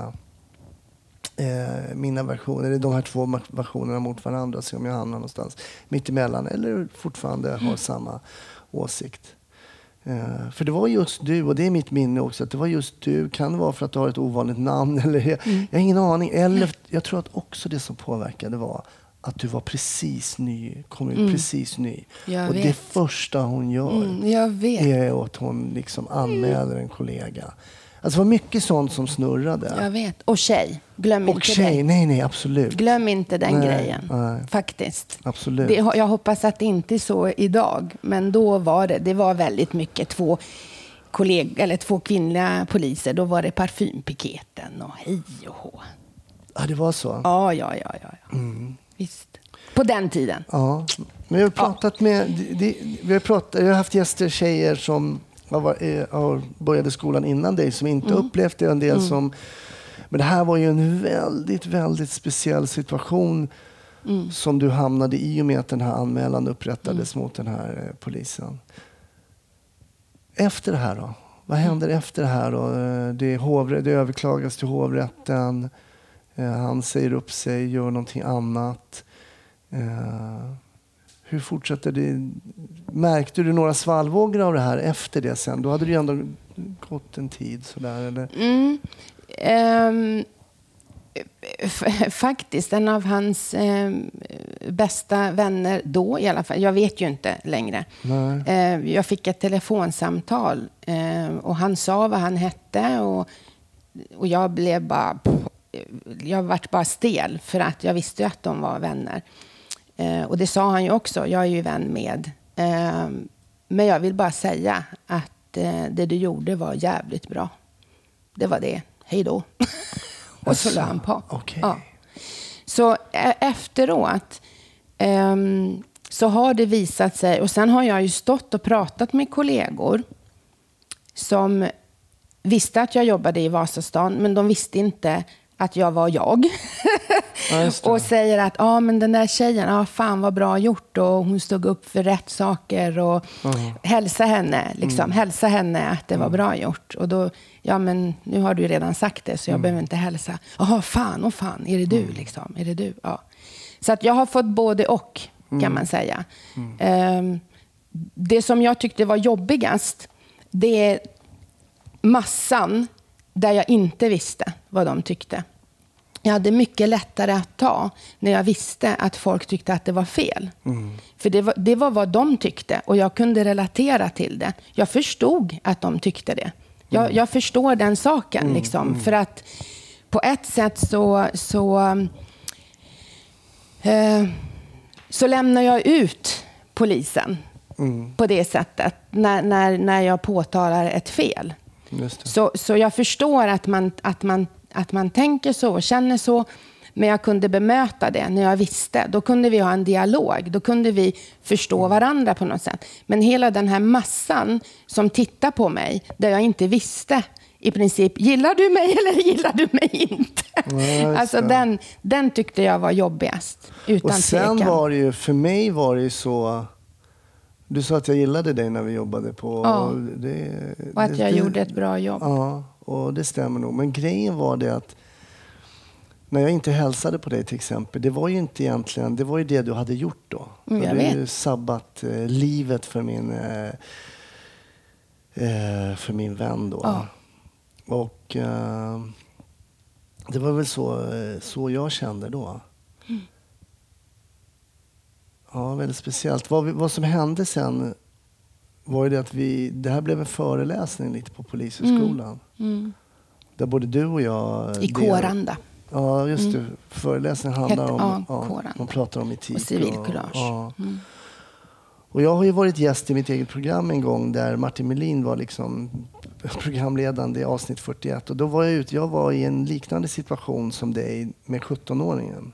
mina versioner, eller de här två versionerna mot varandra och se om jag hamnar någonstans mittemellan eller fortfarande har samma åsikt. För det var just du, och det är mitt minne också, att det var just du. Kan det vara för att du har ett ovanligt namn? Eller jag har ingen aning. Eller jag tror att också det som påverkade var att du var precis ny, kom ut precis ny. Och det första hon gör är att hon liksom anmäler en kollega. Alltså det var mycket sånt som snurrade. Jag vet. Och tjej. Glöm och inte tjej. det. Nej, absolut. Glöm inte den grejen. Nej. Faktiskt. Absolut. Jag hoppas att det inte är så idag. Men då var det var väldigt mycket två kvinnliga poliser. Då var det parfympiketen och hej och hå. Ja, det var så? Ja. Visst. På den tiden. Ja. Men jag har pratat med... jag har haft gäster, tjejer som... började skolan innan dig som inte upplevde en del som... Men det här var ju en väldigt, väldigt speciell situation som du hamnade i och med att den här anmälan upprättades mot den här polisen. Efter det här då? Vad händer efter det här då? Det överklagas till hovrätten. Han säger upp sig, gör någonting annat. Hur fortsätter det? Märkte du några svallvågor av det här efter det sen? Då hade det ju ändå gått en tid sådär, eller? Faktiskt, en av hans bästa vänner då i alla fall. Jag vet ju inte längre. Jag fick ett telefonsamtal och han sa vad han hette och jag blev bara... Jag vart bara stel för att jag visste att de var vänner. Och det sa han ju också. Jag är ju vän med. Men jag vill bara säga att det du gjorde var jävligt bra. Det var det. Hej då. Och så la han på. Okay. Ja. Så efteråt så har det visat sig. Och sen har jag ju stått och pratat med kollegor som visste att jag jobbade i Vasastan. Men de visste inte att jag var jag. Och säger att men den där tjejen, fan vad bra gjort, och hon stod upp för rätt saker och hälsa henne liksom, hälsa henne att det var bra gjort. Och då, men nu har du ju redan sagt det så jag behöver inte hälsa. Fan, är det du liksom? Är det du? Ja. Så att jag har fått både och, kan man säga. Det som jag tyckte var jobbigast, det är massan där jag inte visste vad de tyckte. Jag hade mycket lättare att ta när jag visste att folk tyckte att det var fel. För det var vad de tyckte och jag kunde relatera till det. Jag förstod att de tyckte det. Jag förstår den saken liksom. För att på ett sätt så lämnar jag ut polisen på det sättet när jag påtalar ett fel. Så jag förstår att man tänker så och känner så, men jag kunde bemöta det när jag visste. Då kunde vi ha en dialog, då kunde vi förstå varandra på något sätt. Men hela den här massan som tittar på mig där jag inte visste i princip, gillar du mig eller gillar du mig inte? Alltså den tyckte jag var jobbigast, utan och sen tvekan. var det ju, för mig var det ju så, du sa att jag gillade dig när vi jobbade på... Och att jag gjorde ett bra jobb. Ja, och det stämmer nog. Men grejen var det att när jag inte hälsade på dig till exempel, det var ju inte egentligen, det var ju det du hade gjort då. Du hade ju sabbat livet för min vän då. Ja. Och det var väl så jag kände då. Ja, väldigt speciellt. Vad som hände sen var ju det att det här blev en föreläsning lite på Polishögskolan. Där både du och jag... I Kåranda. Ja, just det. Föreläsningen handlar om... man pratar om etik. Och civilkurage. Och jag har ju varit gäst i mitt eget program en gång där Martin Melin var liksom programledande i avsnitt 41. Och då var jag var i en liknande situation som dig med 17-åringen.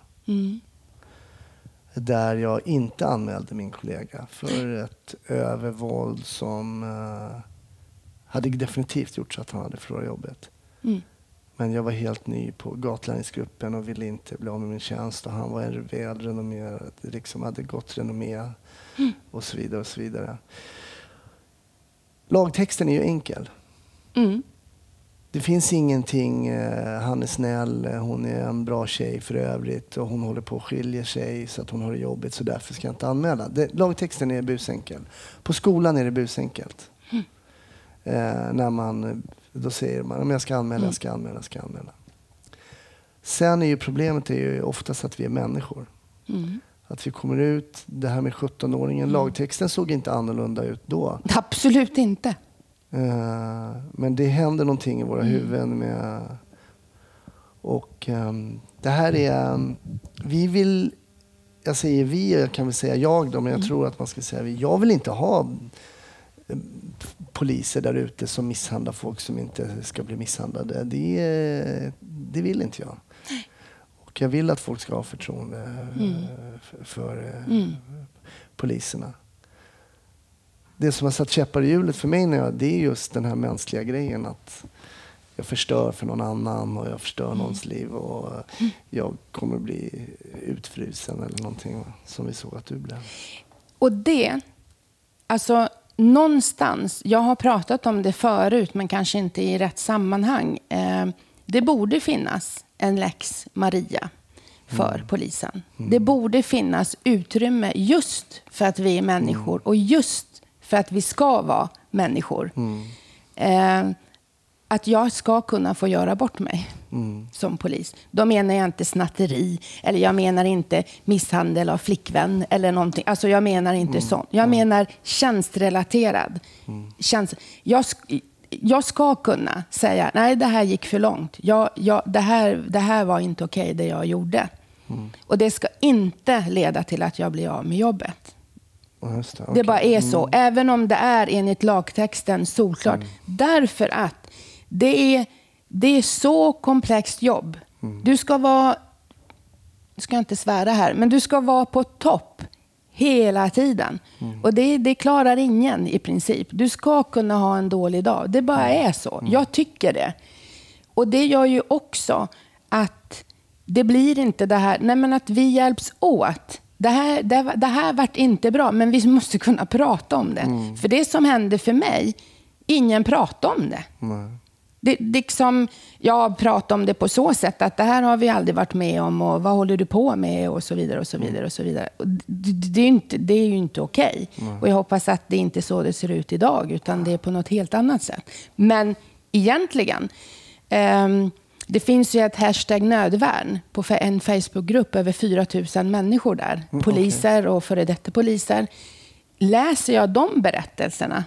Där jag inte anmälde min kollega för ett övervåld som hade definitivt gjort så att han hade förlorat jobbet. Men jag var helt ny på gatlärningsgruppen och ville inte bli av med min tjänst. Och han var en välrenommerad, liksom hade gott renommé och så vidare och så vidare. lagtexten är ju enkel. Mm. Det finns ingenting, han är snäll, hon är en bra tjej för övrigt och hon håller på att skilja sig så att hon har det jobbigt så därför ska jag inte anmäla. Lagtexten är busenkel. På skolan är det busenkelt. Då säger man om jag ska anmäla, jag ska anmäla. Sen är ju problemet oftast att vi är människor. Att vi kommer ut, det här med 17-åringen, lagtexten såg inte annorlunda ut då. Absolut inte. Men det händer någonting i våra huvuden med... Och det här är... Vi vill... Jag säger vi, jag kan väl säga jag då, men jag tror att man ska säga vi. Jag vill inte ha poliser där ute som misshandlar folk som inte ska bli misshandlade. Det vill inte jag. Och jag vill att folk ska ha förtroende för poliserna. Det som har satt käppar i hjulet för mig det är just den här mänskliga grejen att jag förstör för någon annan och jag förstör någons liv och jag kommer bli utfrusen eller någonting som vi såg att du blev. Och det, alltså någonstans, jag har pratat om det förut men kanske inte i rätt sammanhang. Det borde finnas en lex Maria för polisen. Det borde finnas utrymme just för att vi är människor och just för att vi ska vara människor. Att jag ska kunna få göra bort mig som polis. Då menar jag inte snatteri eller jag menar inte misshandel av flickvän eller någonting. Alltså jag menar inte sånt. Jag menar tjänstrelaterad. Jag ska kunna säga nej, det här gick för långt. Det här var inte okej det jag gjorde. Och det ska inte leda till att jag blir av med jobbet. Just det, okay. Det bara är så. Även om det är enligt lagtexten solklart. Därför att det är så komplext jobb. Du ska vara, jag ska inte svära här, men du ska vara på topp hela tiden. Och det klarar ingen i princip. Du ska kunna ha en dålig dag. Det bara är så. Jag tycker det. Och det gör ju också att det blir inte det här, nej men att vi hjälps åt. Det här vart inte bra, men vi måste kunna prata om det. För det som hände för mig, ingen pratar om det. Det liksom, jag pratar om det på så sätt att det här har vi aldrig varit med om och vad håller du på med och så vidare och så vidare och så vidare. Och det är ju inte okej. Och jag hoppas att det inte är så det ser ut idag utan det är på något helt annat sätt. Men egentligen det finns ju ett hashtag nödvärn på en Facebookgrupp, över 4 000 människor där. Poliser och före detta poliser. Läser jag de berättelserna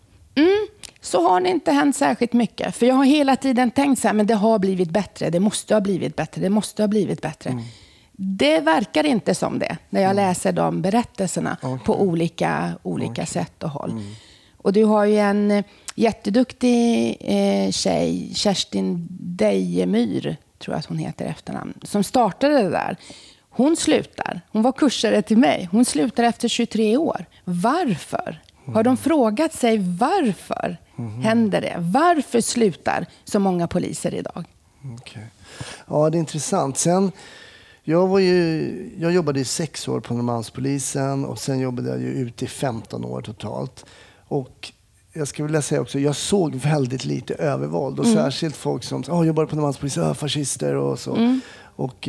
så har det inte hänt särskilt mycket. För jag har hela tiden tänkt så här, men det har blivit bättre. Det måste ha blivit bättre. Det måste ha blivit bättre. Det verkar inte som det när jag läser de berättelserna på olika sätt och håll. Och du har ju en jätteduktig tjej, Kerstin Dejemyr, tror jag att hon heter efternamn, som startade det där. Hon slutar. Hon var kursare till mig. Hon slutar efter 23 år. Varför? Har de frågat sig varför händer det? Varför slutar så många poliser idag? Okay. Ja, det är intressant. Sen, jag jobbade i 6 år på Norrmalmspolisen och sen jobbade jag ju ute i 15 år totalt. Och jag skulle vilja säga också, jag såg väldigt lite övervåld och särskilt folk som jobbar på Norrmalmspolisen, fascister och så. Och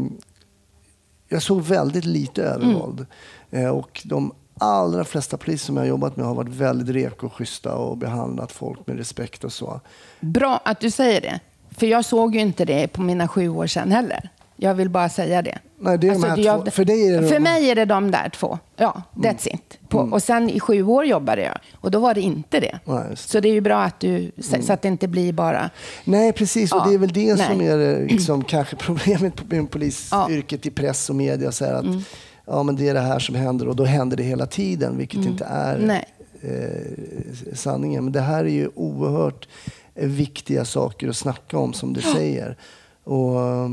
jag såg väldigt lite övervåld. Och de allra flesta poliser som jag har jobbat med har varit väldigt reko och schyssta och behandlat folk med respekt och så. Bra att du säger det. För jag såg ju inte det på mina 7 år sedan heller. Jag vill bara säga det. Nej, det är alltså, de här två. För mig är det de där 2. Ja, that's it. Och sen i 7 år jobbade jag. Och då var det inte det. Nej, så det är ju bra att du, så att det inte blir bara... Nej, precis. Och det är väl det som är liksom, kanske problemet med polisyrket i press och media. Så här att men det är det här som händer och då händer det hela tiden. Vilket inte är sanningen. Men det här är ju oerhört viktiga saker att snacka om, som du säger. Och...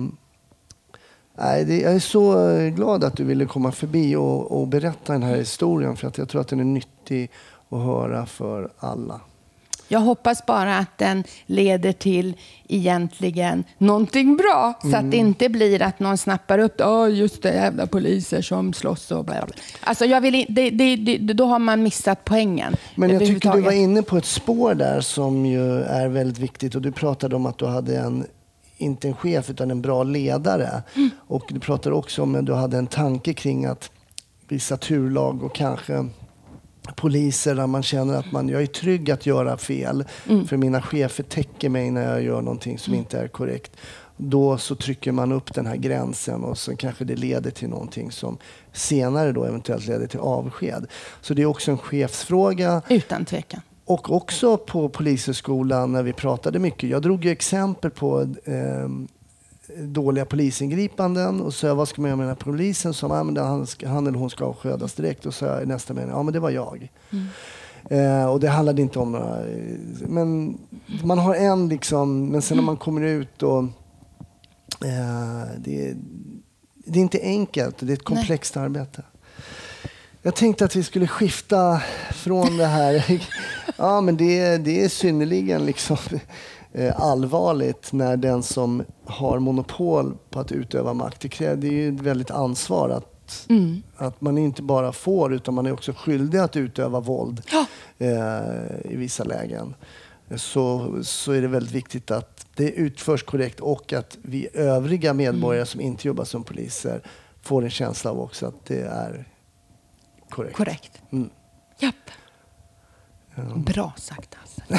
jag är så glad att du ville komma förbi och berätta den här historien, för att jag tror att den är nyttig att höra för alla. Jag hoppas bara att den leder till egentligen någonting bra. Så att det inte blir att någon snappar upp just det, jävla poliser som slåss och bla. Alltså jag vill, då har man missat poängen. Men jag tycker du var inne på ett spår där som ju är väldigt viktigt. Och du pratade om att du hade inte en chef utan en bra ledare. Och du pratade också om att du hade en tanke kring att vissa turlag och kanske poliser där man känner att jag är trygg att göra fel. För mina chefer täcker mig när jag gör någonting som inte är korrekt. Då så trycker man upp den här gränsen och så kanske det leder till någonting som senare då eventuellt leder till avsked. Så det är också en chefsfråga. Utan tvekan. Och också på polishögskolan när vi pratade mycket. Jag drog ju exempel på dåliga polisingripanden och så vad ska man göra med den här polisen som han eller hon ska avskedas direkt och så jag i nästa mening, men det var jag. Och det handlade inte om några, men man har en liksom, men sen när man kommer ut och det är inte enkelt, det är ett komplext arbete. Jag tänkte att vi skulle skifta från det här. Ja, men det är synnerligen liksom allvarligt när den som har monopol på att utöva makt. Det är ju ett väldigt ansvar att man inte bara får utan man är också skyldig att utöva våld i vissa lägen. Så är det väldigt viktigt att det utförs korrekt och att vi övriga medborgare som inte jobbar som poliser får en känsla av också att det är korrekt. Japp. Bra sagt alltså.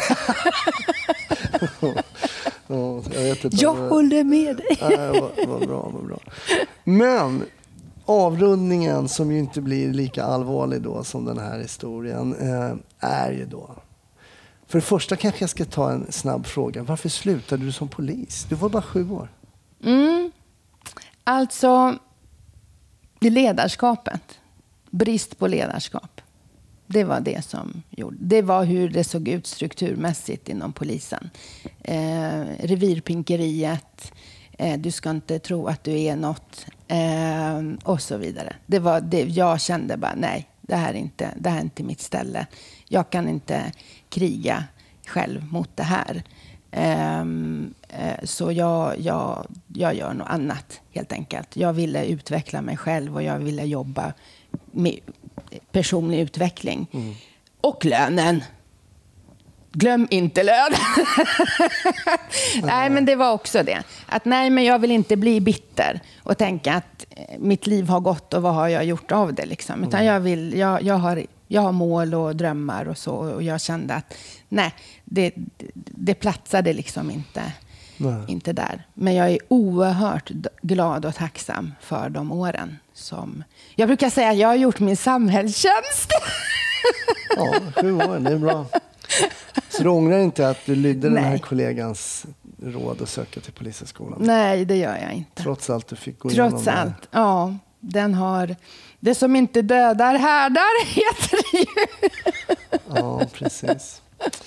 Jag håller med dig. Vad bra. Men avrundningen som ju inte blir lika allvarlig då som den här historien är ju då. För det första kanske jag ska ta en snabb fråga. Varför slutade du som polis? Du var bara 7 år. Alltså, det ledarskapet. Brist på ledarskap. Det var det som gjorde. Det var hur det såg ut strukturmässigt inom polisen. Revirpinkeriet. Du ska inte tro att du är något. Och så vidare. Det var det jag kände bara, nej, det här är inte mitt ställe. Jag kan inte kriga själv mot det här. Så jag gör något annat helt enkelt. Jag ville utveckla mig själv och jag ville jobba med personlig utveckling. Och lönen. Glöm inte lön. Nej, men det var också det. Att nej, men jag vill inte bli bitter och tänka att mitt liv har gått och vad har jag gjort av det liksom. Utan jag har mål och drömmar och så, och jag kände att nej, det platsade liksom inte där. Men jag är oerhört glad och tacksam för de åren som jag brukar säga att jag har gjort min samhällstjänst. Ja, 7 år, det är bra. Så du ångrar inte att du lydde den här kollegans råd att söka till polishögskolan? Nej, det gör jag inte. Trots allt du fick gå igenom det? Trots allt, ja. Den har... Det som inte dödar härdar heter det ju. Ja, precis.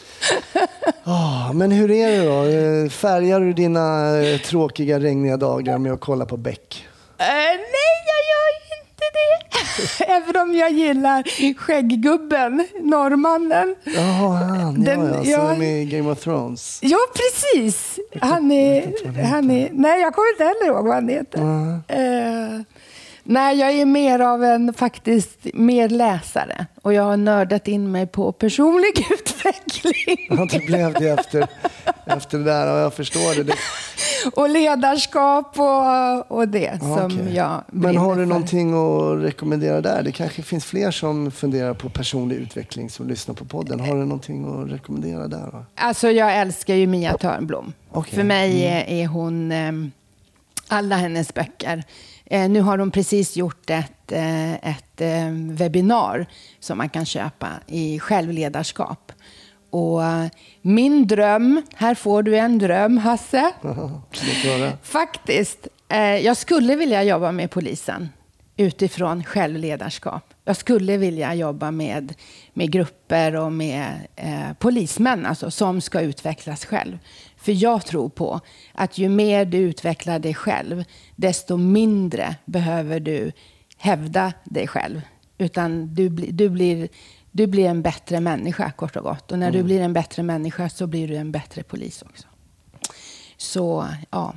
Men hur är det då? Färgar du dina tråkiga, regniga dagar med att kolla på Beck? Nej, jag gör inte det. Även om jag gillar skägggubben, norrmannen. Han är med i Game of Thrones. Ja, precis. Han är... Nej, jag kommer inte heller ihåg vad han heter. Nej, jag är mer av en mer läsare. Och jag har nördat in mig på personlig utveckling. Ja, det blev det efter det där. Och jag förstår det. Och ledarskap och det som jag Men har du någonting att rekommendera där? Det kanske finns fler som funderar på personlig utveckling som lyssnar på podden. Har du någonting att rekommendera där då? Alltså, jag älskar ju Mia Törnblom. Okay. För mig är hon alla hennes böcker. Nu har de precis gjort ett webbinar som man kan köpa i självledarskap. Och min dröm, här får du en dröm, Hasse. Faktiskt, jag skulle vilja jobba med polisen utifrån självledarskap. Jag skulle vilja jobba med grupper och med polismän alltså, som ska utvecklas själv. För jag tror på att ju mer du utvecklar dig själv, desto mindre behöver du hävda dig själv. Utan Du blir en bättre människa, kort och gott. Och när du blir en bättre människa så blir du en bättre polis också. Så, ja.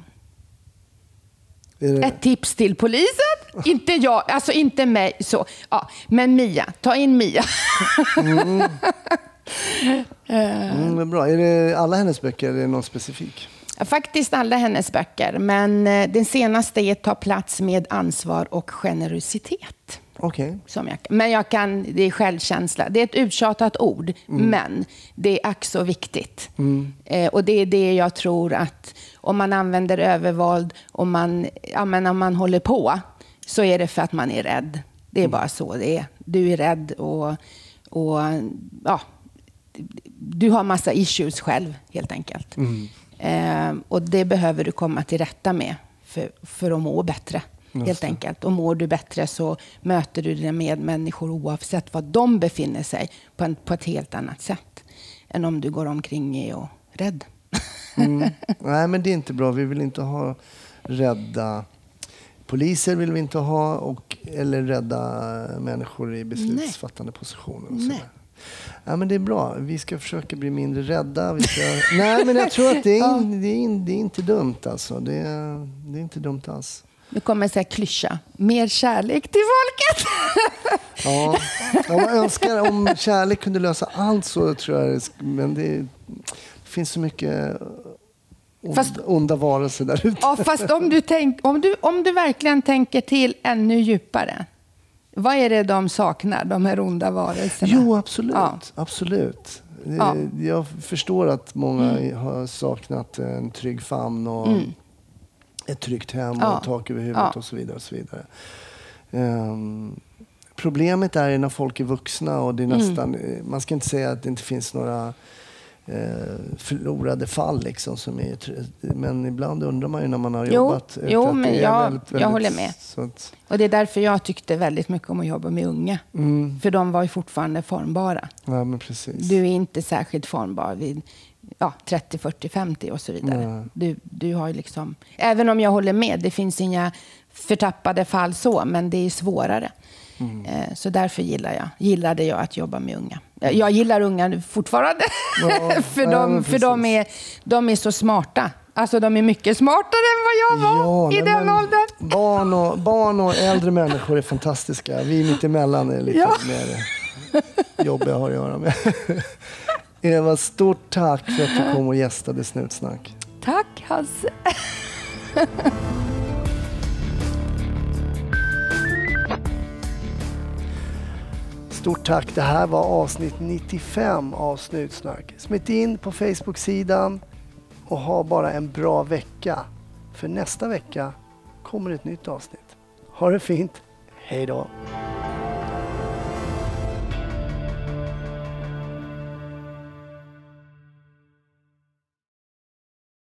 Ett tips till polisen. Inte jag, alltså inte mig. Så, ja. Men Mia, ta in Mia. Bra. Är det alla hennes böcker eller är det någon specifik? Faktiskt alla hennes böcker. Men den senaste är Ta plats med ansvar och generositet. Okej. Men det är självkänsla. Det är ett uttjatat ord, men det är ack så viktigt. Och det är det jag tror att om man använder övervåld, om man håller på, så är det för att man är rädd. Det är bara så det är. Du är rädd och ja, du har massa issues själv, helt enkelt. Och det behöver du komma till rätta med för att må bättre. Helt enkelt. Och mår du bättre så möter du dina medmänniskor oavsett vad de befinner sig på ett helt annat sätt än om du går omkring och rädd. Nej, men det är inte bra. Vi vill inte ha rädda poliser, vill vi inte ha, eller rädda människor i beslutsfattande positioner. Och sådär. Ja, men det är bra. Vi ska försöka bli mindre rädda. Nej, men jag tror att det är inte dumt. Alltså. Det är inte dumt alls. Nu kommer så här klyscha. Mer kärlek till folket. Ja, man önskar om kärlek kunde lösa allt, så tror jag. Men det finns så mycket onda varelser där ute. Ja, fast om du verkligen tänker till ännu djupare. Vad är det de saknar, de här onda varelserna? Jo, absolut. Ja. Absolut. Jag förstår att många har saknat en trygg famn och ett tryggt hem och tak över huvudet och så vidare. Och så vidare. Problemet är när folk är vuxna och det är nästan, man ska inte säga att det inte finns några förlorade fall liksom, som är, men ibland undrar man ju när man har jobbat. Men jag håller med. Och det är därför jag tyckte väldigt mycket om att jobba med unga. För de var ju fortfarande formbara. Ja, men precis. Du är inte särskilt formbar vid 30, 40, 50 och så vidare. Du har ju liksom, även om jag håller med, det finns inga förtappade fall så, men det är svårare. Så därför gillade jag att jobba med unga. Jag gillar unga fortfarande. för de är så smarta. Alltså de är mycket smartare än vad jag var i den åldern. Barn och äldre människor är fantastiska. Vi mitt emellan är lite mer jobbiga har att göra med. Eva, stort tack för att du kom och gästade Snutsnack. Tack, Hasse. Stort tack. Det här var avsnitt 95 av Snutsnack. Smitt in på Facebook-sidan och ha bara en bra vecka. För nästa vecka kommer ett nytt avsnitt. Ha det fint. Hej då.